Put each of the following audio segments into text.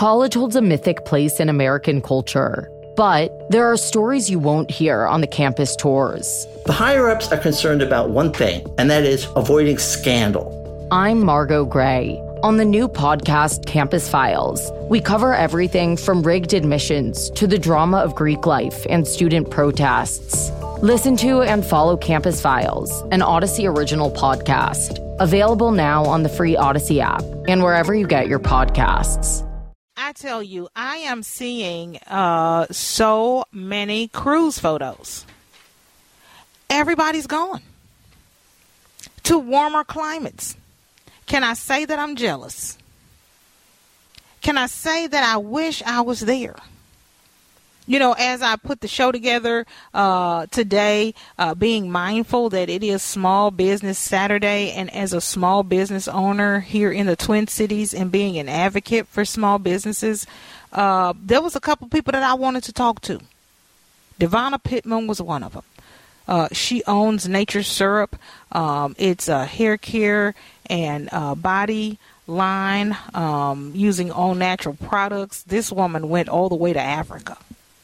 College holds a mythic place in American culture, but there are stories you won't hear on the campus tours. The higher-ups are concerned about one thing, and that is avoiding scandal. I'm Margot Gray. On the new podcast, Campus Files, we cover everything from rigged admissions to the drama of Greek life and student protests. Listen to and follow Campus Files, an Odyssey original podcast. Available now on the free Odyssey app and wherever you get your podcasts. I tell you, I am seeing so many cruise photos. Everybody's gone to warmer climates. Can I say that I'm jealous? Can I say that I wish I was there? You know, as I put the show together today, being mindful that it is Small Business Saturday, and as a small business owner here in the Twin Cities and being an advocate for small businesses, there was a couple people that I wanted to talk to. Devonna Pittman was one of them. She owns Nature's Syrup. It's a hair care and body line using all natural products. This woman went all the way to Africa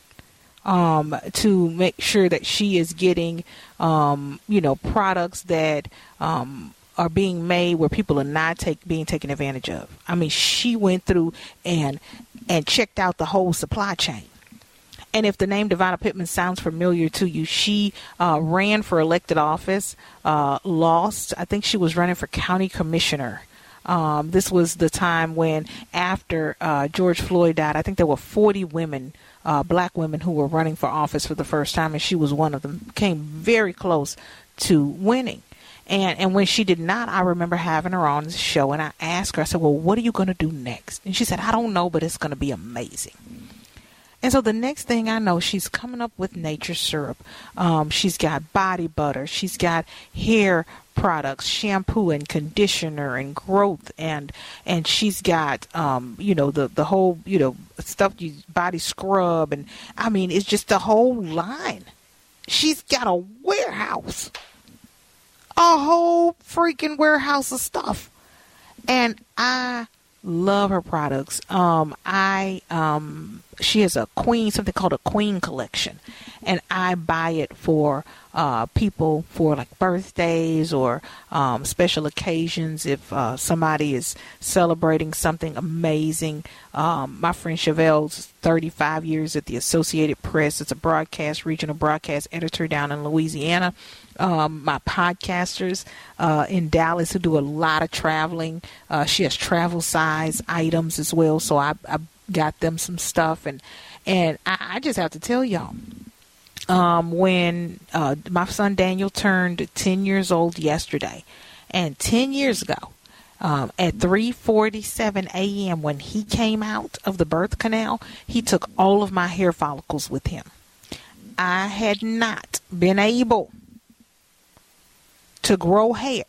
to make sure that she is getting, products that are being made where people are not being taken advantage of. I mean, she went through and checked out the whole supply chain. And if the name Devonna Pittman sounds familiar to you, she ran for elected office, lost. I think she was running for county commissioner. This was the time when, after George Floyd died, I think there were 40 women, black women, who were running for office for the first time, and she was one of them. Came very close to winning. And when she did not, I remember having her on the show, and I asked her, I said, well, what are you going to do next? And she said, I don't know, but it's going to be amazing. And so the next thing I know, she's coming up with Nature's Syrup. She's got body butter. She's got hair products, shampoo and conditioner and growth. And she's got, the whole, stuff, body scrub. And I mean, it's just a whole line. She's got a warehouse, a whole freaking warehouse of stuff. And I love her products. She has something called a Queen collection, and I buy it for people for like birthdays or special occasions. If somebody is celebrating something amazing, my friend Chevelle's 35 years at the Associated Press. It's a regional broadcast editor down in Louisiana. My podcasters in Dallas who do a lot of traveling. She has travel size items as well, so I got them some stuff, and I just have to tell y'all, when my son Daniel turned 10 years old yesterday, and 10 years ago, at 3:47 a.m. when he came out of the birth canal, he took all of my hair follicles with him. I had not been able to grow hair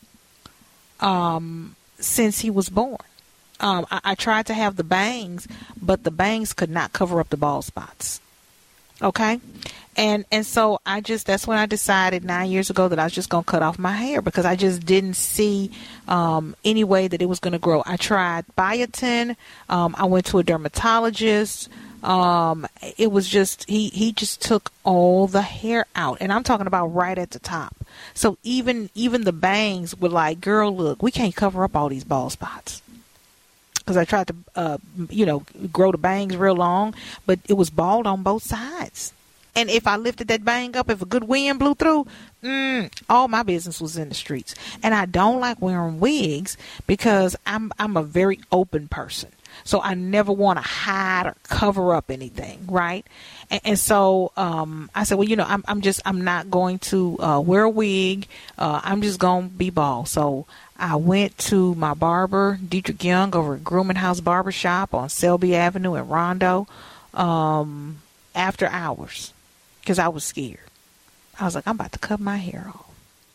since he was born. I tried to have the bangs, but the bangs could not cover up the bald spots. Okay? And so that's when I decided 9 years ago that I was just going to cut off my hair, because I just didn't see any way that it was going to grow. I tried biotin. I went to a dermatologist. It was just, he just took all the hair out, and I'm talking about right at the top. So even the bangs were like, girl, look, we can't cover up all these bald spots. Because I tried to, grow the bangs real long, but it was bald on both sides. And if I lifted that bang up, if a good wind blew through, all my business was in the streets. And I don't like wearing wigs because I'm a very open person. So I never want to hide or cover up anything, right? And so I said, well, I'm not going to wear a wig. I'm just going to be bald. So I went to my barber, Dietrich Young, over at Grooming House Barbershop on Selby Avenue in Rondo, after hours, because I was scared. I was like, I'm about to cut my hair off.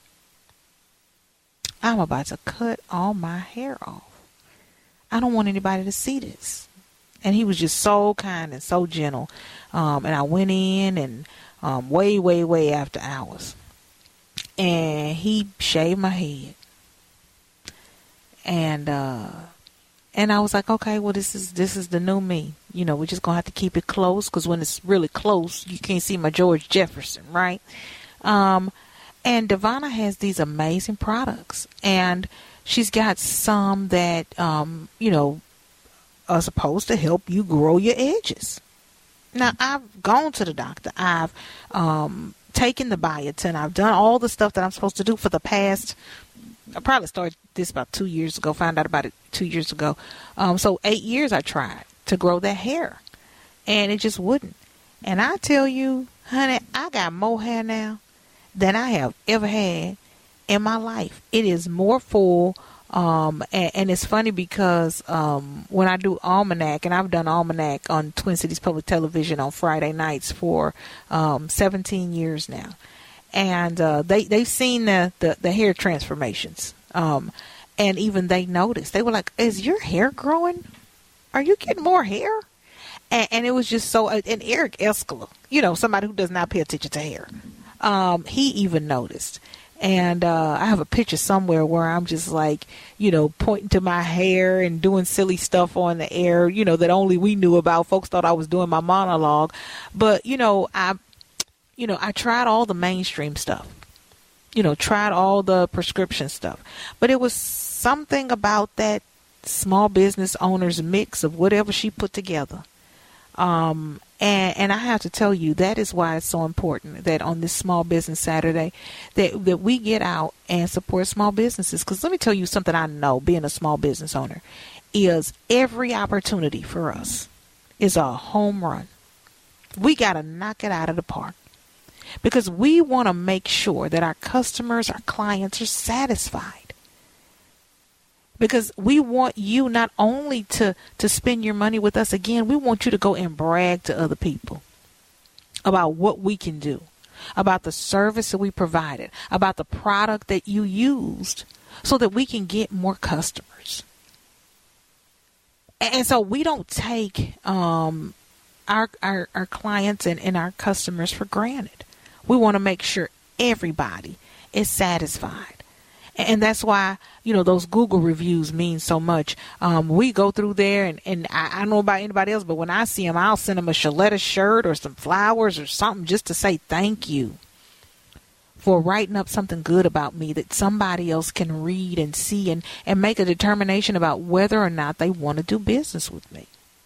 I'm about to cut all my hair off. I don't want anybody to see this. And he was just so kind and so gentle. And I went in and way, way, way after hours. And he shaved my head. And And I was like, okay, well, this is the new me. You know, we're just going to have to keep it close, because when it's really close, you can't see my George Jefferson, right? And Devonna has these amazing products. And she's got some that, you know, are supposed to help you grow your edges. Now, I've gone to the doctor. I've taken the biotin. I've done all the stuff that I'm supposed to do for the past. I probably started this about 2 years ago, found out about it 2 years ago. So 8 years I tried to grow that hair, and it just wouldn't. And I tell you, honey, I got more hair now than I have ever had in my life. It is more full. And it's funny because when I do Almanac, and I've done Almanac on Twin Cities Public Television on Friday nights for 17 years now, and they've seen the hair transformations, and even they noticed. They were like, "Is your hair growing? Are you getting more hair?" And it was just so. And Eric Escala, you know, somebody who does not pay attention to hair, he even noticed. And I have a picture somewhere where I'm just like, you know, pointing to my hair and doing silly stuff on the air, you know, that only we knew about. Folks thought I was doing my monologue. But, you know, I tried all the mainstream stuff, you know, tried all the prescription stuff. But it was something about that small business owner's mix of whatever she put together. And I have to tell you, that is why it's so important that on this Small Business Saturday that we get out and support small businesses. Because let me tell you something I know, being a small business owner, is every opportunity for us is a home run. We got to knock it out of the park, because we want to make sure that our customers, our clients are satisfied. Because we want you not only to spend your money with us again, we want you to go and brag to other people about what we can do, about the service that we provided, about the product that you used, so that we can get more customers. And so we don't take our clients and our customers for granted. We want to make sure everybody is satisfied. And that's why, you know, those Google reviews mean so much. We go through there, and I don't know about anybody else, but when I see them, I'll send them a Shaletta shirt or some flowers or something just to say thank you for writing up something good about me that somebody else can read and see and make a determination about whether or not they want to do business with me.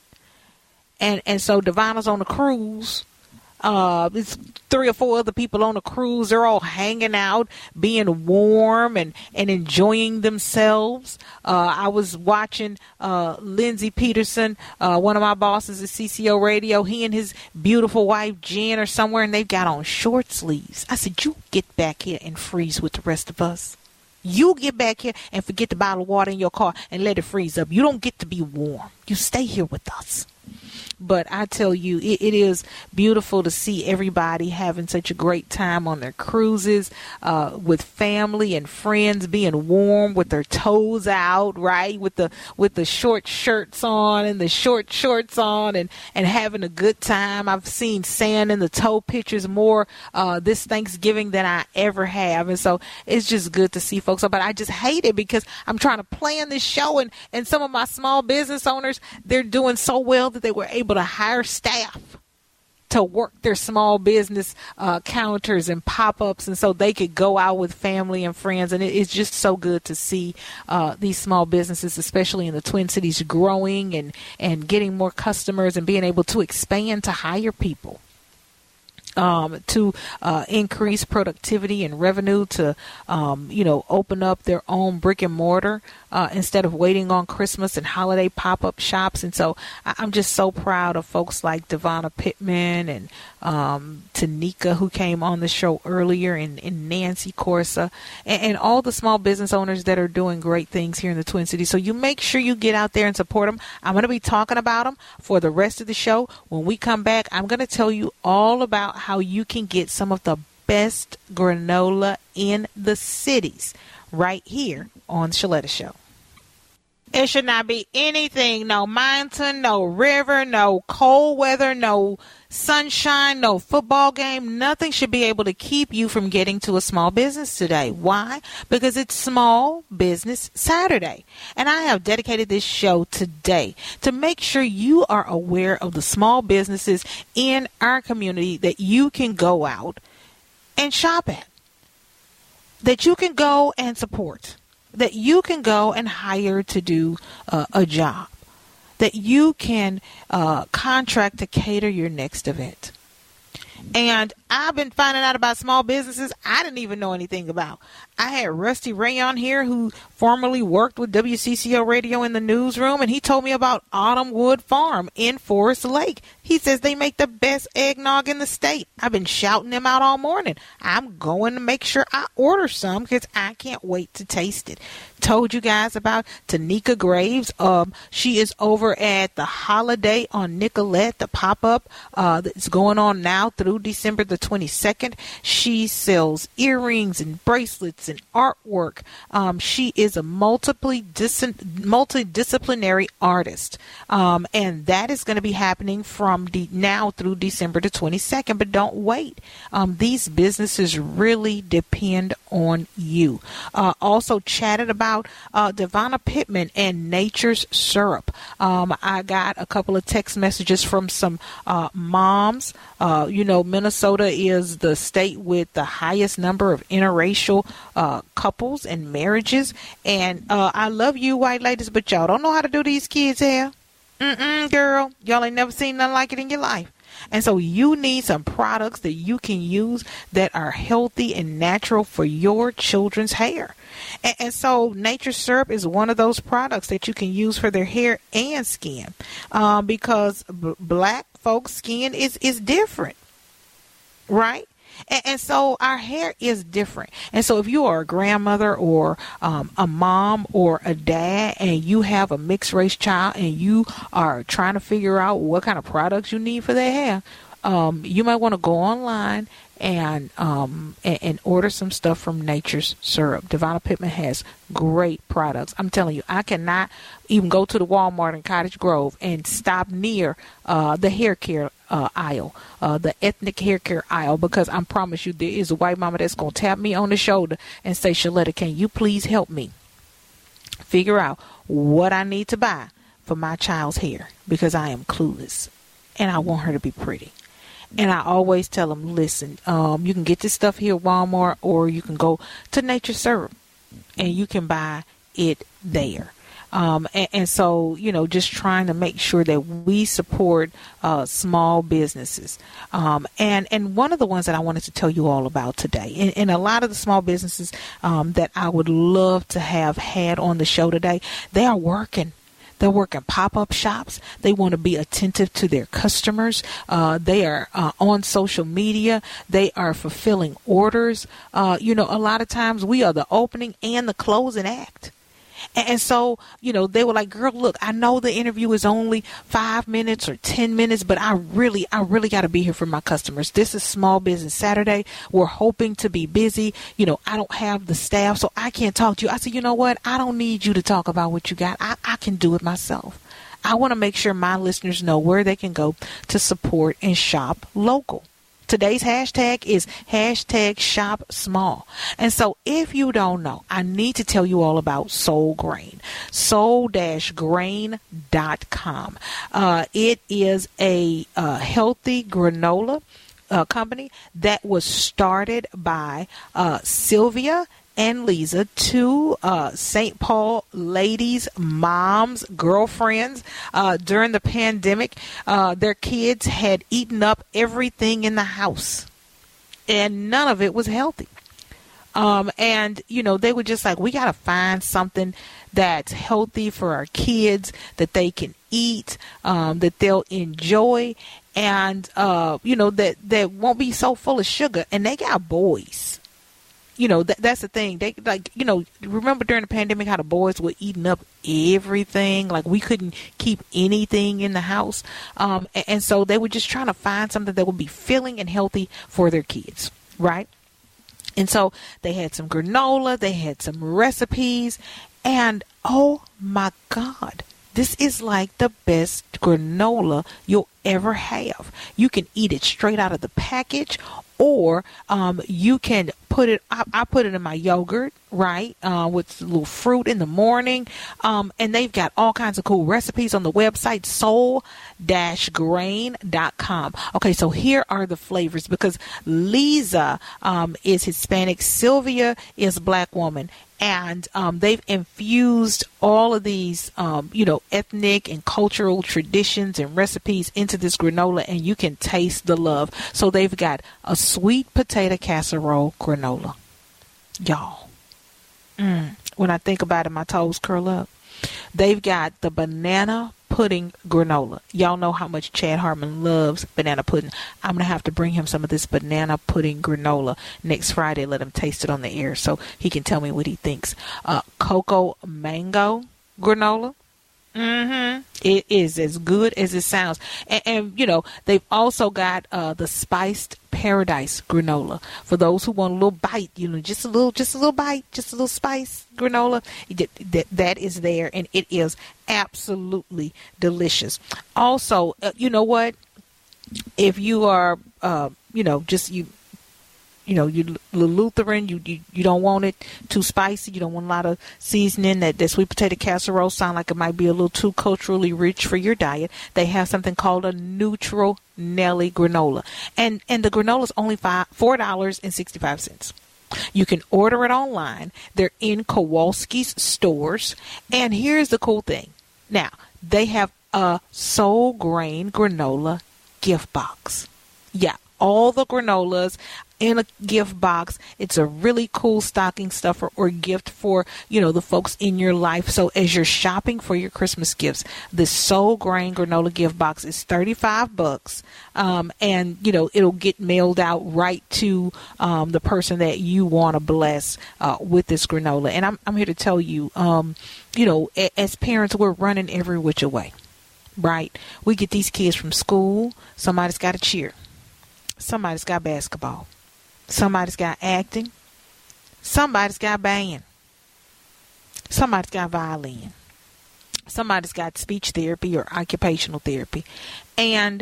And so Devonna's on a cruise. It's 3 or 4 other people on a cruise. They're all hanging out, being warm and enjoying themselves. I was watching Lindsey Peterson, one of my bosses at CCO Radio. He and his beautiful wife Jen are somewhere, and they've got on short sleeves. I said, "You get back here and freeze with the rest of us. You get back here and forget the bottle of water in your car and let it freeze up. You don't get to be warm. You stay here with us." But I tell you, it is beautiful to see everybody having such a great time on their cruises, with family and friends, being warm with their toes out, right? With the short shirts on and the short shorts on, and having a good time. I've seen sand in the toe pictures more this Thanksgiving than I ever have. And so it's just good to see folks. But I just hate it, because I'm trying to plan this show, and some of my small business owners, they're doing so well that they were able to hire staff to work their small business counters and pop-ups, and so they could go out with family and friends. And it's just so good to see these small businesses, especially in the Twin Cities, growing and getting more customers and being able to expand to hire people. To increase productivity and revenue, to open up their own brick and mortar instead of waiting on Christmas and holiday pop-up shops. And so I'm just so proud of folks like Devonna Pittman and Tanika, who came on the show earlier, and Nancy Corsa, and all the small business owners that are doing great things here in the Twin Cities. So you make sure you get out there and support them. I'm going to be talking about them for the rest of the show. When we come back, I'm going to tell you all about how you can get some of the best granola in the cities right here on Shaletta Show. It should not be anything, no mountain, no river, no cold weather, no sunshine, no football game. Nothing should be able to keep you from getting to a small business today. Why? Because it's Small Business Saturday. And I have dedicated this show today to make sure you are aware of the small businesses in our community that you can go out and shop at, that you can go and support, that you can go and hire to do a job, that you can contract to cater your next event. And I've been finding out about small businesses I didn't even know anything about. I had Rusty Ray on here, who formerly worked with WCCO Radio in the newsroom, and he told me about Autumn Wood Farm in Forest Lake. He says they make the best eggnog in the state. I've been shouting them out all morning. I'm going to make sure I order some because I can't wait to taste it. Told you guys about Tanika Graves. She is over at the Holiday on Nicolette, the pop-up that's going on now through December the 22nd. She sells earrings and bracelets and artwork. She is a multidisciplinary artist. And that is going to be happening from now through December the 22nd. But don't wait. These businesses really depend on you. Also chatted about Devonna Pittman and Nature's Syrup. I got a couple of text messages from some moms. Minnesota is the state with the highest number of interracial couples and marriages. And I love you white ladies, but y'all don't know how to do these kids' hair. Girl, y'all ain't never seen nothing like it in your life. And so you need some products that you can use that are healthy and natural for your children's hair. And so Nature's Syrup is one of those products that you can use for their hair and skin, because black folks' skin is different, right? And so our hair is different. And so if you are a grandmother or a mom or a dad and you have a mixed race child and you are trying to figure out what kind of products you need for their hair, you might want to go online and order some stuff from Nature's Syrup. Devonna Pittman has great products. I'm telling you, I cannot even go to the Walmart in Cottage Grove and stop near the hair care aisle, the ethnic hair care aisle, because I promise you there is a white mama that's going to tap me on the shoulder and say, Shaletta, can you please help me figure out what I need to buy for my child's hair, because I am clueless and I want her to be pretty. And I always tell them, listen, you can get this stuff here at Walmart, or you can go to Nature's Syrup and you can buy it there. And so, just trying to make sure that we support small businesses. And one of the ones that I wanted to tell you all about today, and a lot of the small businesses that I would love to have had on the show today, they are working. They're working pop-up shops. They want to be attentive to their customers. They are on social media. They are fulfilling orders. A lot of times we are the opening and the closing act. And so, they were like, girl, look, I know the interview is only 5 minutes or 10 minutes, but I really got to be here for my customers. This is Small Business Saturday. We're hoping to be busy. I don't have the staff, so I can't talk to you. I said, you know what? I don't need you to talk about what you got. I can do it myself. I want to make sure my listeners know where they can go to support and shop local. Today's hashtag is #ShopSmall. And so if you don't know, I need to tell you all about Soul Grain, soul-grain.com. It is a healthy granola company that was started by Sylvia and Lisa, two St. Paul ladies, moms, girlfriends. During the pandemic, their kids had eaten up everything in the house, and none of it was healthy. And they were just like, we got to find something that's healthy for our kids, that they can eat, that they'll enjoy, and that won't be so full of sugar. And they got boys. That's the thing. They remember during the pandemic how the boys were eating up everything. Like we couldn't keep anything in the house. And so they were just trying to find something that would be filling and healthy for their kids. Right. And so they had some granola, they had some recipes, And oh my God, this is like the best granola you'll ever have. You can eat it straight out of the package, or you can put it, I put it in my yogurt, right, with a little fruit in the morning. And they've got all kinds of cool recipes on the website, soul-grain.com. Okay, so here are the flavors, because Lisa is Hispanic, Sylvia is Black woman, and they've infused all of these, ethnic and cultural traditions and recipes into this granola, and you can taste the love. So they've got a sweet potato casserole granola. Y'all, when I think about it, my toes curl up. They've got the banana pudding granola. Y'all know how much Chad Hartman loves banana pudding. I'm going to have to bring him some of this banana pudding granola next Friday. Let him taste it on the air so he can tell me what he thinks. Cocoa mango granola. It is as good as it sounds. And they've also got the spiced paradise granola for those who want a little bite, just a little bite, just a little spice granola. That is there, and it is absolutely delicious. Also, you know what? If you are, you're Lutheran, you don't want it too spicy, you don't want a lot of seasoning, that sweet potato casserole sound like it might be a little too culturally rich for your diet, they have something called a neutral Nelly granola. And the granola is only $4.65. You can order it online. They're in Kowalski's stores. And here's the cool thing. Now, they have a Soul Grain granola gift box. Yeah, all the granolas in a gift box. It's a really cool stocking stuffer or gift for, the folks in your life. So as you're shopping for your Christmas gifts, this Soul Grain granola gift box is $35. And, it'll get mailed out right to the person that you want to bless with this granola. And I'm here to tell you, as parents, we're running every which way, right? We get these kids from school. Somebody's got to cheer. Somebody's got basketball. Somebody's got acting. Somebody's got band. Somebody's got violin. Somebody's got speech therapy or occupational therapy. And,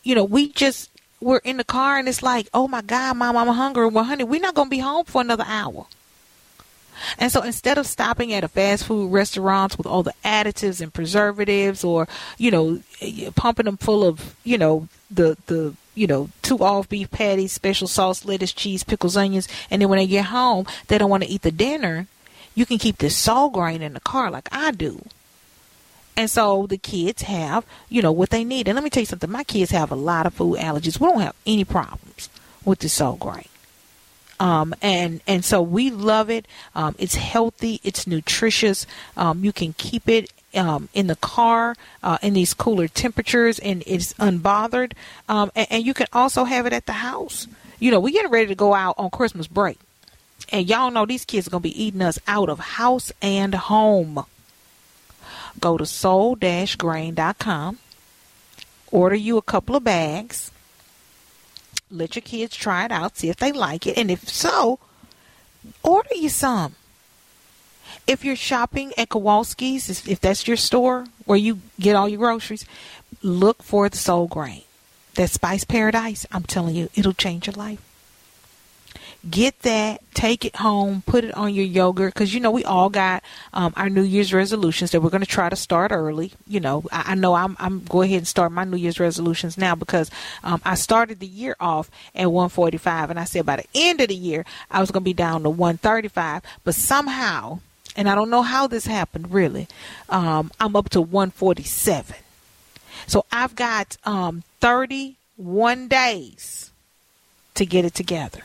we're in the car and it's like, oh my God, Mom, I'm hungry. Well, honey, we're not going to be home for another hour. And so instead of stopping at a fast food restaurant with all the additives and preservatives, or, pumping them full of, the 2 off beef patties, special sauce, lettuce, cheese, pickles, onions, and then when they get home, they don't want to eat the dinner, you can keep this Soul Grain in the car like I do. And so the kids have, what they need. And let me tell you something. My kids have a lot of food allergies. We don't have any problems with the Soul Grain. And so we love it. It's healthy. It's nutritious. You can keep it in the car in these cooler temperatures, and it's unbothered. And you can also have it at the house. We're getting ready to go out on Christmas break. And y'all know these kids are going to be eating us out of house and home. Go to soul-grain.com. Order you a couple of bags. Let your kids try it out, see if they like it. And if so, order you some. If you're shopping at Kowalski's, if that's your store where you get all your groceries, look for the Soul Grain. That Spice Paradise, I'm telling you, it'll change your life. Get that, take it home, put it on your yogurt, because, we all got our New Year's resolutions that we're going to try to start early. I know I'm go ahead and start my New Year's resolutions now, because I started the year off at 145, and I said by the end of the year, I was going to be down to 135, but somehow, and I don't know how this happened really, I'm up to 147. So I've got 31 days to get it together.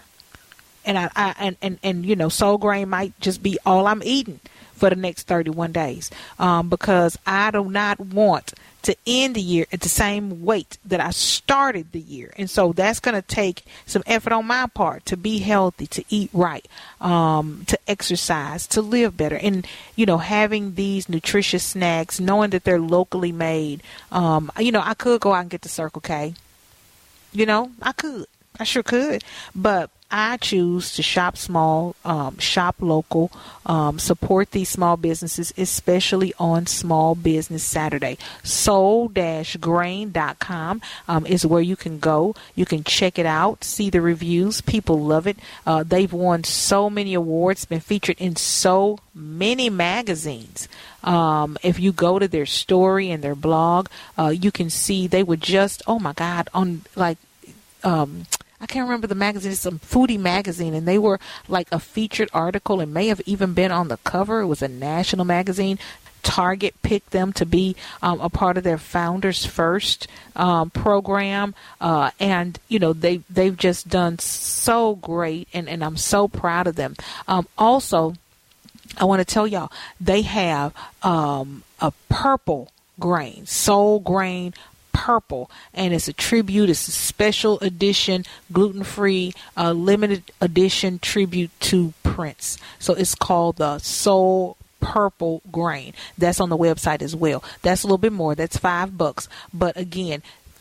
And Soul Grain might just be all I'm eating for the next 31 days, because I do not want to end the year at the same weight that I started the year. And so that's going to take some effort on my part to be healthy, to eat right, to exercise, to live better. And, having these nutritious snacks, knowing that they're locally made, I could go out and get the Circle K. I could. I sure could. But I choose to shop small, shop local, support these small businesses, especially on Small Business Saturday. Soul-grain.com is where you can go. You can check it out, see the reviews. People love it. They've won so many awards, been featured in so many magazines. If you go to their story and their blog, you can see they were just, oh my God, on like, I can't remember the magazine, it's some foodie magazine, and they were like a featured article and may have even been on the cover. It was a national magazine. Target picked them to be a part of their Founders First program, and you know they've just done so great, and I'm so proud of them. Also, I want to tell y'all they have a purple grain, Soul Grain Purple, and it's a tribute. It's a special edition, gluten-free, limited edition tribute to Prince. So it's called the Soul Purple Grain. That's on the website as well. That's a little bit more. That's $5. But again,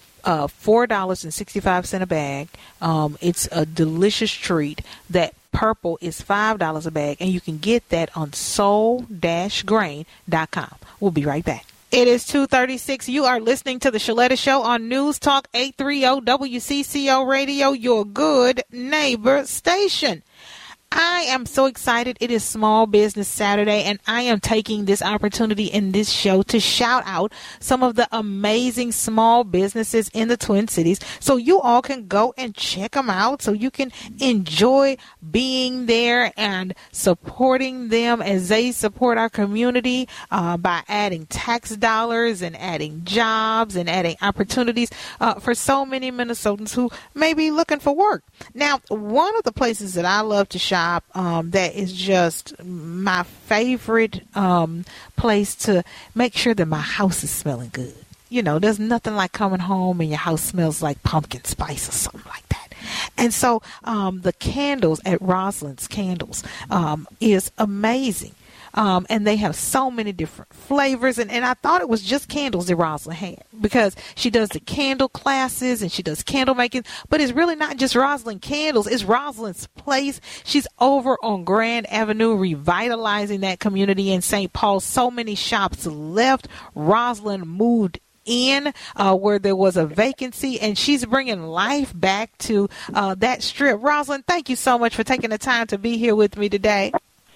$4.65 a bag. It's a delicious treat. That purple is $5 a bag, and you can get that on soul-grain.com. We'll be right back. It is 2:36. You are listening to the Shaletta Show on News Talk 830 WCCO Radio, your good neighbor station. I am so excited. It is Small Business Saturday, and I am taking this opportunity in this show to shout out some of the amazing small businesses in the Twin Cities so you all can go and check them out, so you can enjoy being there and supporting them as they support our community by adding tax dollars and adding jobs and adding opportunities for so many Minnesotans who may be looking for work. Now, one of the places that I love to shop that is just my favorite place to make sure that my house is smelling good. You know, there's nothing like coming home and your house smells like pumpkin spice or something like that. And so the candles at Rosalind's Candles is amazing. And they have so many different flavors. And I thought it was just candles that Rosalind had, because she does the candle classes and she does candle making. But it's really not just Rosalind Candles. It's Rosalind's Place. She's over on Grand Avenue, revitalizing that community in St. Paul. So many shops left. Rosalind moved in where there was a vacancy, and she's bringing life back to that strip. Rosalind, thank you so much for taking the time to be here with me today.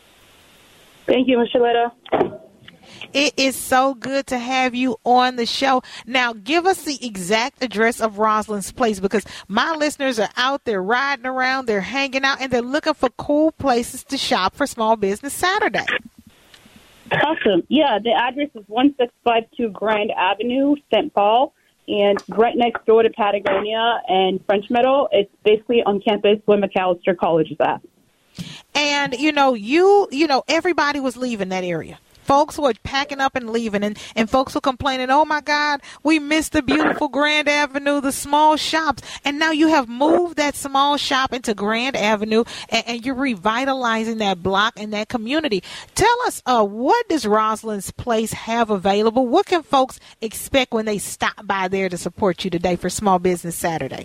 Thank you, Ms. Shaletta. It is so good to have you on the show. Now, give us the exact address of Rosalind's Place, because my listeners are out there riding around, they're hanging out, and they're looking for cool places to shop for Small Business Saturday. Awesome. Yeah, the address is 1652 Grand Avenue, St. Paul, and right next door to Patagonia and French Meadow. It's basically on campus where Macalester College is at. And, you know, everybody was leaving that area. Folks were packing up and leaving, and folks were complaining, oh, my God, we missed the beautiful Grand Avenue, the small shops. And now you have moved that small shop into Grand Avenue, and you're revitalizing that block and that community. Tell us, what does Rosalind's Place have available? What can folks expect when they stop by there to support you today for Small Business Saturday?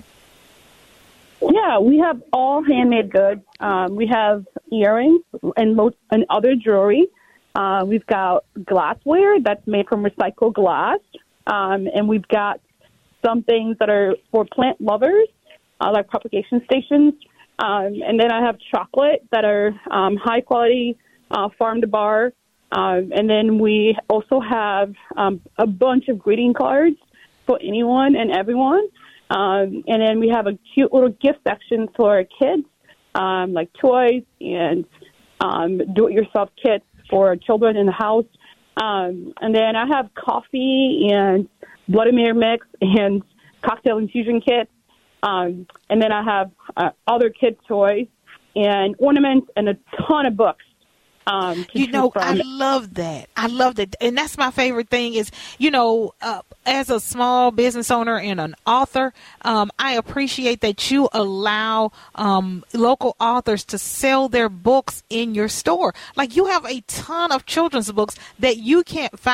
Yeah, we have all handmade goods. We have earrings and other jewelry. We've got glassware that's made from recycled glass. And we've got some things that are for plant lovers, like propagation stations. And then I have chocolate that are high quality, farm to bar. And then we also have a bunch of greeting cards for anyone and everyone. And then we have a cute little gift section for kids, like toys and do-it-yourself kits for children in the house. And then I have coffee and Bloody Mary mix and cocktail infusion kits. And then I have other kids' toys and ornaments and a ton of books. You know, I love that. I love that. And that's my favorite thing is, you know, as a small business owner and an author, I appreciate that you allow local authors to sell their books in your store. Like, you have a ton of children's books that you can't find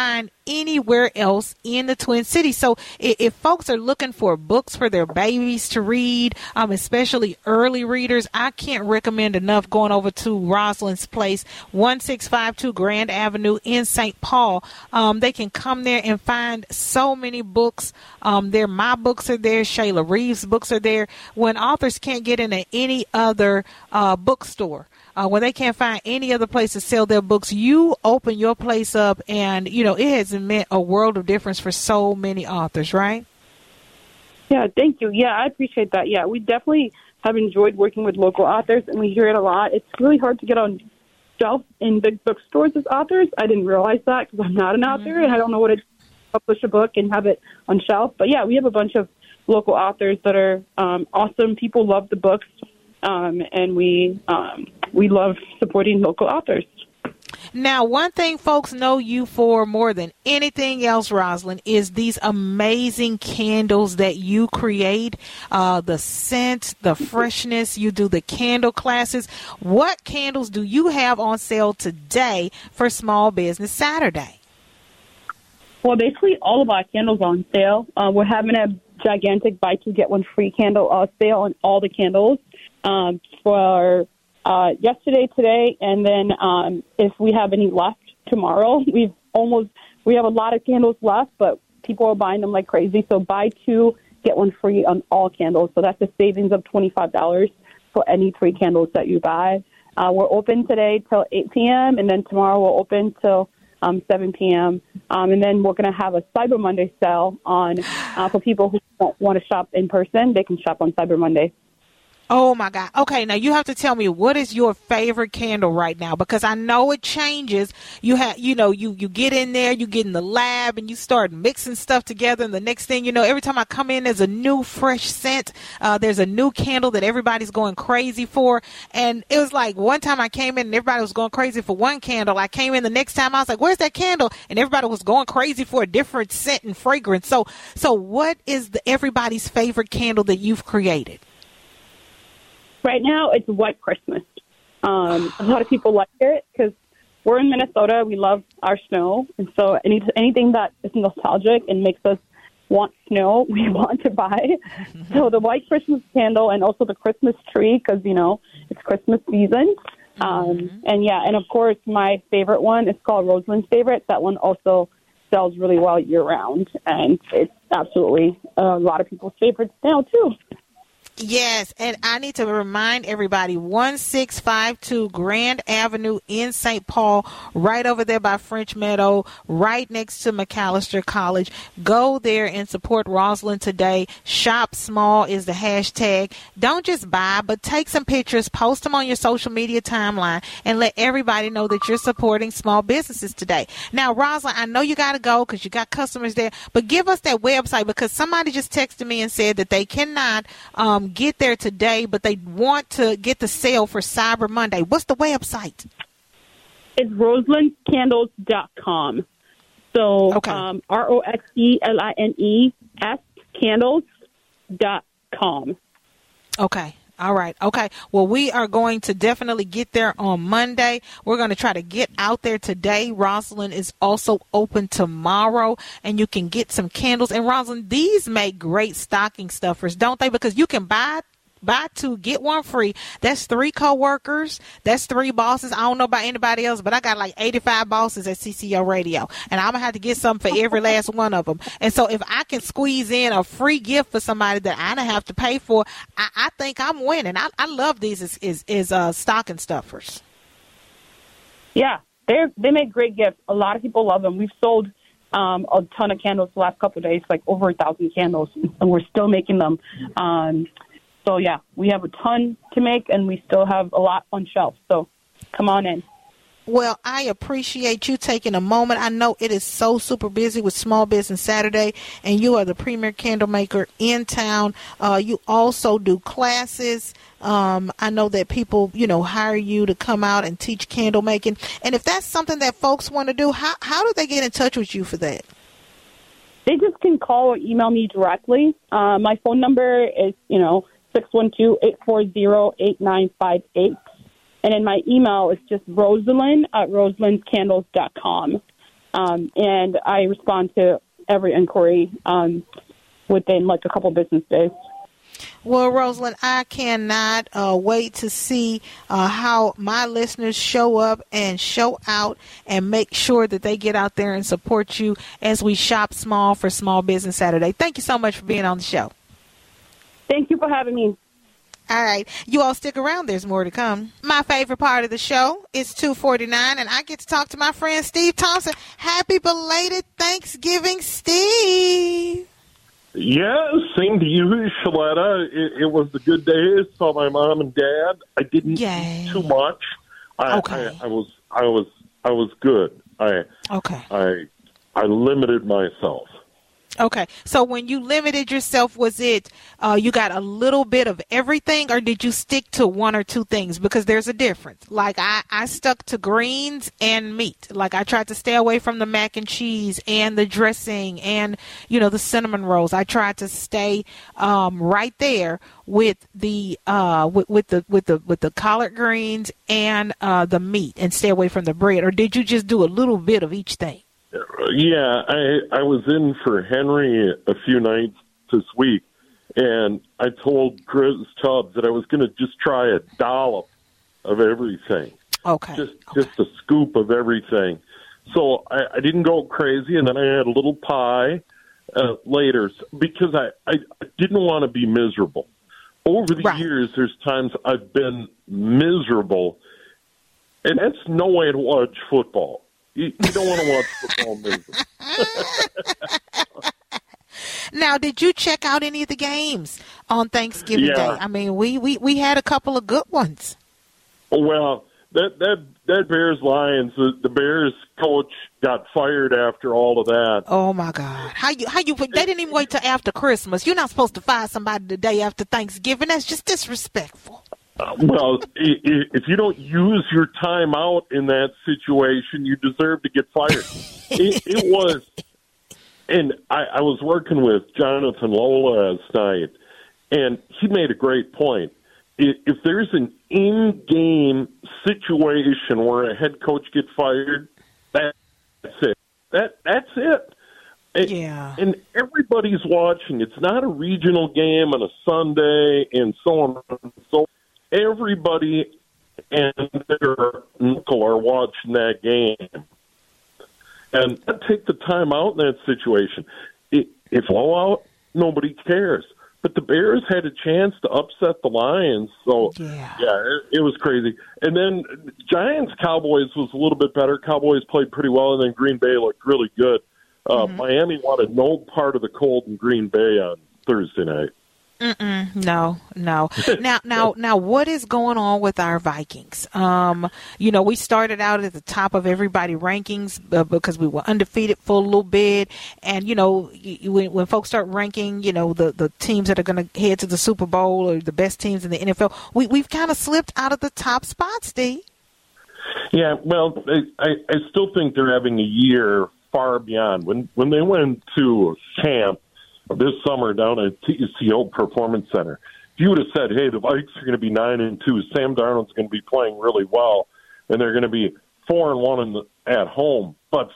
anywhere else in the Twin Cities. So if folks are looking for books for their babies to read, especially early readers, I can't recommend enough going over to Rosalind's place, 1652 Grand Avenue in St. Paul. They can come there and find so many books. My books are there. Shayla Reeves' books are there. When authors can't get into any other bookstore, when they can't find any other place to sell their books, you open your place up, and, it has meant a world of difference for so many authors, right? Yeah, thank you. Yeah, I appreciate that. Yeah, we definitely have enjoyed working with local authors, and we hear it a lot. It's really hard to get on shelves in big bookstores as authors. I didn't realize that because I'm not an author, and I don't know what it is to publish a book and have it on shelf. But, yeah, we have a bunch of local authors that are awesome. People love the books, and we love supporting local authors. Now, one thing folks know you for more than anything else, Rosalind, is these amazing candles that you create, the scent, the freshness. You do the candle classes. What candles do you have on sale today for Small Business Saturday? Well, basically all of our candles are on sale. We're having a gigantic buy two, get one free candle sale on all the candles for yesterday, today, and then if we have any left tomorrow. We have a lot of candles left, but people are buying them like crazy. So buy two, get one free on all candles. So that's a savings of $25 for any 3 candles that you buy. We're open today till 8 p.m., and then tomorrow we're open till 7 p.m. And then we're going to have a Cyber Monday sale on for people who don't want to shop in person. They can shop on Cyber Monday. Oh, my God. Okay, now you have to tell me, what is your favorite candle right now? Because I know it changes. You get in there, you get in the lab, and you start mixing stuff together. And the next thing you know, every time I come in, there's a new fresh scent. There's a new candle that everybody's going crazy for. And it was like one time I came in and everybody was going crazy for one candle. I came in the next time, I was like, where's that candle? And everybody was going crazy for a different scent and fragrance. So what is everybody's favorite candle that you've created? Right now, it's White Christmas. A lot of people like it because we're in Minnesota. We love our snow. And so anything that is nostalgic and makes us want snow, we want to buy. So the White Christmas candle and also the Christmas tree because, it's Christmas season. And of course, my favorite one is called Rosalind's Favorite. That one also sells really well year-round. And it's absolutely a lot of people's favorites now, too. Yes, and I need to remind everybody, 1652 Grand Avenue in St. Paul, right over there by French Meadow, right next to McAllister College. Go there and support Rosalind today. Shop small is the hashtag. Don't just buy, but take some pictures, post them on your social media timeline, and let everybody know that you're supporting small businesses today. Now, Rosalind, I know you got to go because you got customers there, but give us that website because somebody just texted me and said that they cannot get there today, but they want to get the sale for Cyber Monday. What's the website? It's roselandcandles.com. So, okay. ROXELINES candles.com. Okay. All right. Okay. Well, we are going to definitely get there on Monday. We're going to try to get out there today. Rosalind is also open tomorrow, and you can get some candles. And Rosalind, these make great stocking stuffers, don't they? Because you can buy two, get one free. That's 3 coworkers. That's 3 bosses. I don't know about anybody else, but I got like 85 bosses at CCO Radio, and I'm going to have to get something for every last one of them. And so if I can squeeze in a free gift for somebody that I don't have to pay for, I think I'm winning. I love these as stocking stuffers. Yeah, they make great gifts. A lot of people love them. We've sold a ton of candles the last couple of days, like over 1,000 candles, and we're still making them. So, yeah, we have a ton to make, and we still have a lot on shelf. So come on in. Well, I appreciate you taking a moment. I know it is so super busy with Small Business Saturday, and you are the premier candle maker in town. You also do classes. I know that people, hire you to come out and teach candle making. And if that's something that folks want to do, how do they get in touch with you for that? They just can call or email me directly. My phone number is, 612-840-8958. And then my email is just Rosalind at roselandscandles.com. and I respond to every inquiry within like a couple business days. Well, Rosalind, I cannot wait to see how my listeners show up and show out and make sure that they get out there and support you as we shop small for Small Business Saturday. Thank you so much for being on the show. Thank you for having me. All right. You all stick around. There's more to come. My favorite part of the show is 2:49, and I get to talk to my friend Steve Thompson. Happy belated Thanksgiving, Steve. Yeah, same to you, Shaletta. It was a good day. Saw my mom and dad. I didn't eat too much. I was good. I limited myself. Okay. So when you limited yourself, was it you got a little bit of everything, or did you stick to one or two things? Because there's a difference. Like I stuck to greens and meat. Like I tried to stay away from the mac and cheese and the dressing and, the cinnamon rolls. I tried to stay right there with the with the collard greens and the meat and stay away from the bread. Or did you just do a little bit of each thing? Yeah, I was in for Henry a few nights this week, and I told Chris Tubbs that I was going to just try a dollop of everything. Okay. Just a scoop of everything. So I didn't go crazy, and then I had a little pie later because I didn't want to be miserable. Over the years, there's times I've been miserable, and that's no way to watch football. You don't want to watch football miserable. Now, did you check out any of the games on Thanksgiving Day? I mean, we had a couple of good ones. Well, that Bears Lions, the Bears coach got fired after all of that. Oh my God! How you? They didn't even wait till after Christmas. You're not supposed to fire somebody the day after Thanksgiving. That's just disrespectful. Well, if you don't use your time out in that situation, you deserve to get fired. It was, and I was working with Jonathan Lowe last night, and he made a great point. If there's an in-game situation where a head coach gets fired, that's it. That's it. Yeah. And everybody's watching. It's not a regional game on a Sunday and so on and so on. Everybody and their uncle are watching that game. And I take the time out in that situation. If blowout, nobody cares. But the Bears had a chance to upset the Lions. So, it was crazy. And then Giants-Cowboys was a little bit better. Cowboys played pretty well, and then Green Bay looked really good. Miami wanted no part of the cold in Green Bay on Thursday night. No. Now, what is going on with our Vikings? We started out at the top of everybody rankings because we were undefeated for a little bit. And, when folks start ranking, the teams that are going to head to the Super Bowl or the best teams in the NFL, we've kind of slipped out of the top spot, Steve. Yeah, well, I still think they're having a year far beyond. When they went to camp this summer down at TCO Performance Center, if you would have said, hey, the Vikes are going to be 9-2, Sam Darnold's going to be playing really well, and they're going to be 4-1 at home, but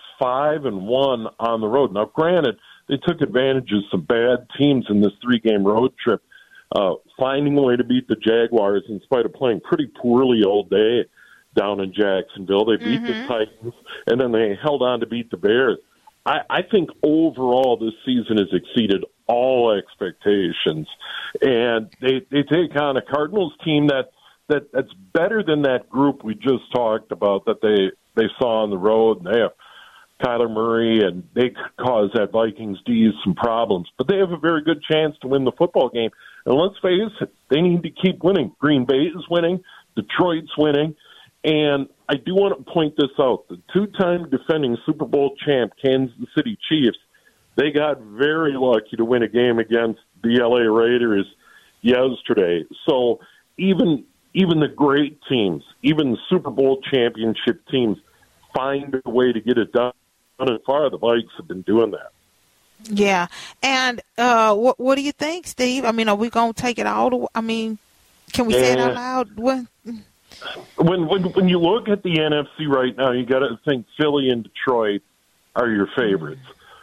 5-1 on the road. Now, granted, they took advantage of some bad teams in this 3-game road trip, finding a way to beat the Jaguars in spite of playing pretty poorly all day down in Jacksonville. They beat the Titans, and then they held on to beat the Bears. I think overall this season has exceeded all expectations, and they take on a Cardinals team that's better than that group we just talked about that they saw on the road. And they have Kyler Murray, and they could cause that Vikings D some problems, but they have a very good chance to win the football game. And let's face it, they need to keep winning. Green Bay is winning, Detroit's winning. And I do want to point this out. The 2-time defending Super Bowl champ Kansas City Chiefs, they got very lucky to win a game against the LA Raiders yesterday. So even the great teams, even the Super Bowl championship teams, find a way to get it done. And far, the Vikes have been doing that. Yeah. And what do you think, Steve? I mean, are we going to take it all? Can we say it out loud? What? When you look at the NFC right now, you got to think Philly and Detroit are your favorites.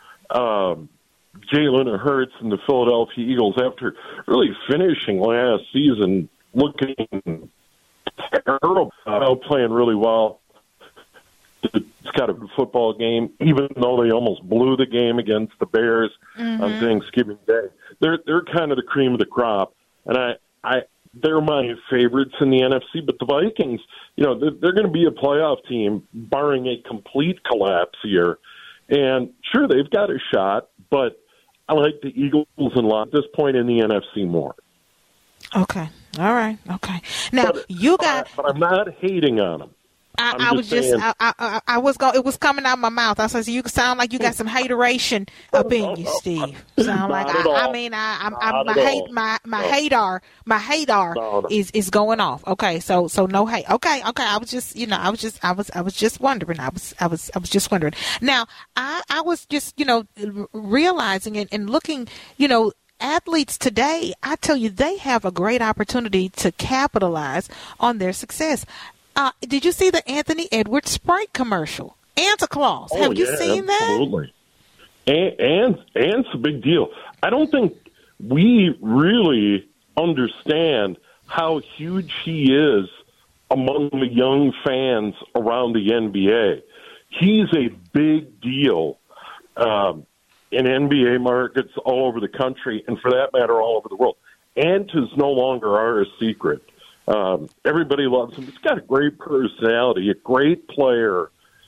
Jalen Hurts and the Philadelphia Eagles, after really finishing last season looking terrible, playing really well. It's got a football game, even though they almost blew the game against the Bears on Thanksgiving Day. They're kind of the cream of the crop, and they're my favorites in the NFC. But the Vikings, they're going to be a playoff team, barring a complete collapse here. And sure, they've got a shot, but I like the Eagles at this point in the NFC more. Okay. All right. Okay. Now, but I'm not hating on them. It was coming out of my mouth. I said, you sound like you got some hateration up in you, Steve. Sound like my hadar is going off. Okay, so no hate. Okay. I was just wondering. I was just wondering. Now, I was just realizing and looking, athletes today, I tell you, they have a great opportunity to capitalize on their success. Did you see the Anthony Edwards Sprite commercial? Santa Claus. Have you seen that? Absolutely. And it's a big deal. I don't think we really understand how huge he is among the young fans around the NBA. He's a big deal in NBA markets all over the country, and for that matter, all over the world. Antas no longer are a secret. Everybody loves him. He's got a great personality, a great player.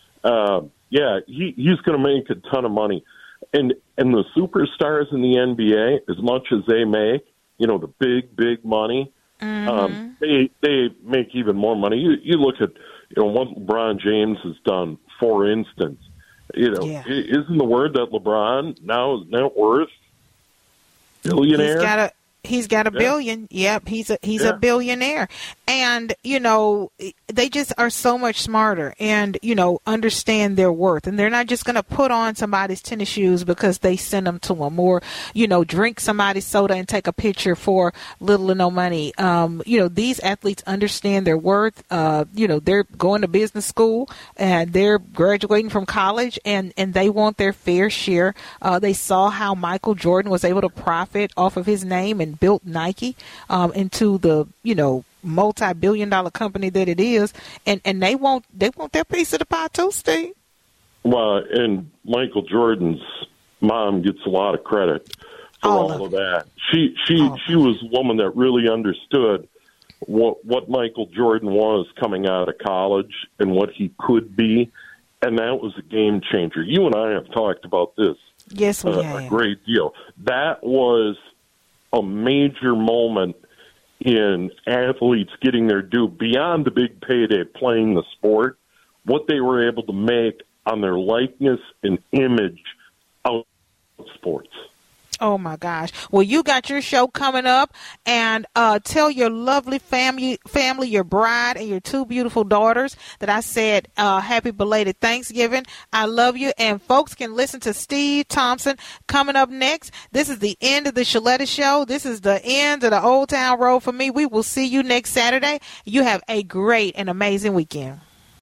He's going to make a ton of money. And the superstars in the NBA, as much as they make, the big money, they make even more money. You look at what LeBron James has done, for instance. Isn't the word that LeBron now is net worth billionaire? He's got a billion. Yep, he's a billionaire. And, they just are so much smarter and, understand their worth. And they're not just going to put on somebody's tennis shoes because they send them to them or, drink somebody's soda and take a picture for little or no money. These athletes understand their worth. They're going to business school and they're graduating from college and they want their fair share. They saw how Michael Jordan was able to profit off of his name and built Nike into the multi-billion-dollar company that it is, and they want their piece of the pie too, Steve. Well, and Michael Jordan's mom gets a lot of credit for all of that. She was a woman that really understood what Michael Jordan was coming out of college and what he could be, and that was a game changer. You and I have talked about this. Yes, we have. A great deal. That was a major moment in athletes getting their due beyond the big payday playing the sport, what they were able to make on their likeness and image out of sports. Oh, my gosh. Well, you got your show coming up, and tell your lovely family, your bride, and your two beautiful daughters that I said happy belated Thanksgiving. I love you, and folks can listen to Steve Thompson coming up next. This is the end of the Shaletta Show. This is the end of the Old Town Road for me. We will see you next Saturday. You have a great and amazing weekend.